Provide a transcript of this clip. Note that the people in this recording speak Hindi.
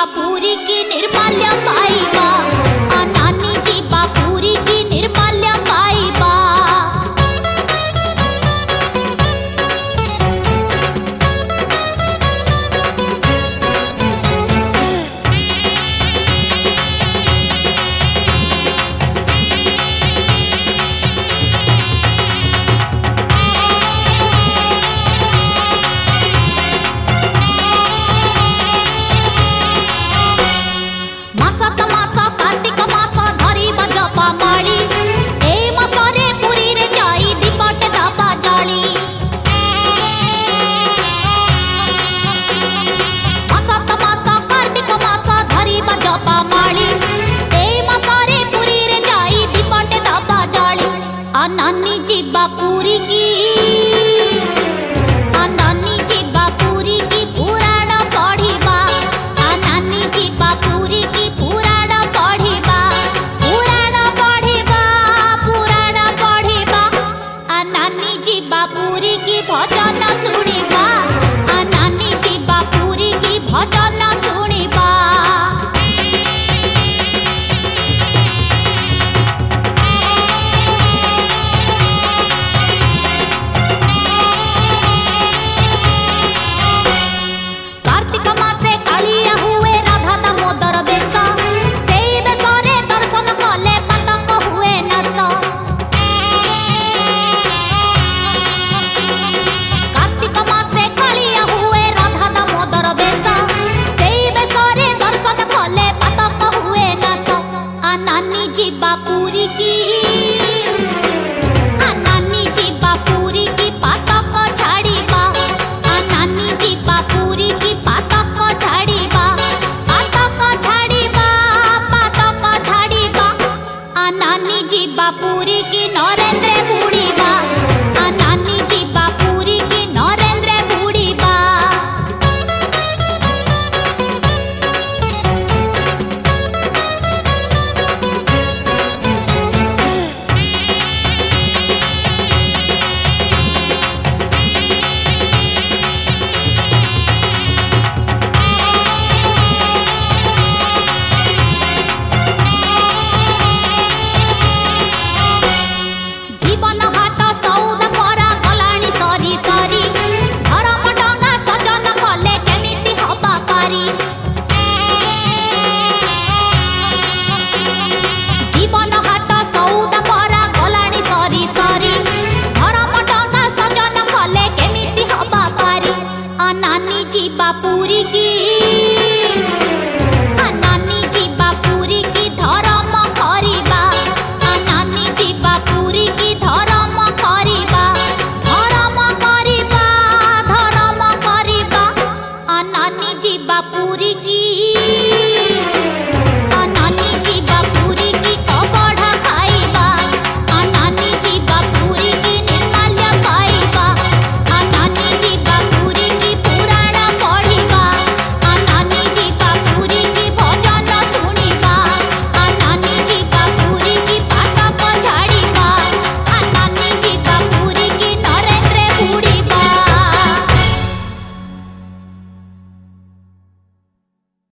पुरी की निर्माल्य पाइबा नानी जीवा पुरी की निर्माल्य पाइबा। नानी जीवा पुरी की नानी जीवा पुरी की पुराण पढ़िबा नानी जीवा पुरी की पुराण पढ़िबा पुराण पढ़िबा पुराण पढ़िबा नानी जीवा पुरी की भजन सुनिबा नानी जीवा पुरी की भजन सुनिबा। नानी जीवा पुरी की नानी जीवा पुरी की पातक झाड़ीबा नानी जीवा पुरी की पातक झाड़ीबा पातक झाड़ीबा पातक झाड़ीबा नानी जीवा पुरी की नरेंद्र बुड़ीबा नानी जीवा पुरी की नरेंद्र बुड़ीबा। जीवन हाट सौदा परा गलाणी सरी सरी धर्म डंगा सजन कले केमिति हबा पारी जीवन हाट सौदा परा गलाणी सरी सरी धर्म डंगा सजन कले केमिति हबा पारी नानी जीवा पुरी की